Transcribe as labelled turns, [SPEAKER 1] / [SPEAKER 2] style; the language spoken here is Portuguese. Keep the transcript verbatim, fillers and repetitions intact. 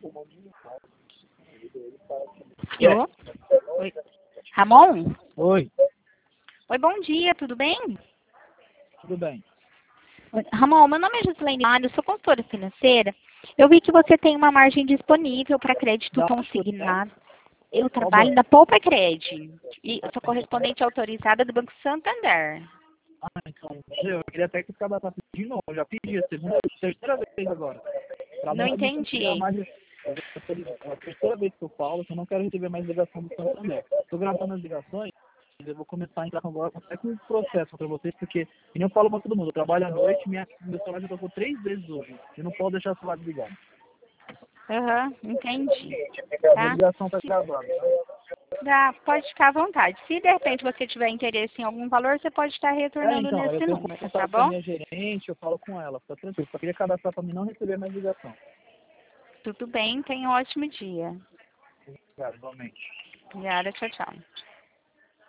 [SPEAKER 1] Alô? Oi. Ramon?
[SPEAKER 2] Oi,
[SPEAKER 1] Oi, bom dia, tudo bem?
[SPEAKER 2] tudo bem.
[SPEAKER 1] Oi, Ramon, meu nome é Gislaine Mário, eu sou consultora financeira. Eu vi que você tem uma margem disponível para crédito
[SPEAKER 2] Da-
[SPEAKER 1] consignado. Eu
[SPEAKER 2] Qual
[SPEAKER 1] trabalho
[SPEAKER 2] banco?
[SPEAKER 1] na Poupa Cred e eu sou correspondente autorizada do Banco Santander.
[SPEAKER 2] Ah, então, eu queria até que cadastrar de novo. Eu já pedi a segunda, terceira vez agora. Pra
[SPEAKER 1] Não
[SPEAKER 2] não receber
[SPEAKER 1] entendi.
[SPEAKER 2] mais. É a terceira vez que eu falo que eu não quero receber mais ligação do Santander. Estou gravando as ligações, eu vou começar a entrar agora até com um processo para vocês, porque, e nem eu falo para todo mundo, eu trabalho à noite, minha, meu celular já tocou três vezes hoje. Eu não posso deixar o celular desligado.
[SPEAKER 1] Aham, entendi.
[SPEAKER 2] Minha
[SPEAKER 1] Tá?
[SPEAKER 2] ligação está
[SPEAKER 1] Se,
[SPEAKER 2] gravada.
[SPEAKER 1] dá, pode ficar à vontade. Se de repente você tiver interesse em algum valor, você pode estar
[SPEAKER 2] É,
[SPEAKER 1] retornando
[SPEAKER 2] então, eu
[SPEAKER 1] nesse
[SPEAKER 2] tenho
[SPEAKER 1] número, tá
[SPEAKER 2] contato com a
[SPEAKER 1] bom?
[SPEAKER 2] minha gerente, eu falo com ela, fica tranquilo. Só queria cadastrar para mim não receber mais ligação.
[SPEAKER 1] Tudo bem, tenha um ótimo dia.
[SPEAKER 2] Obrigado, igualmente.
[SPEAKER 1] Obrigada, tchau, tchau.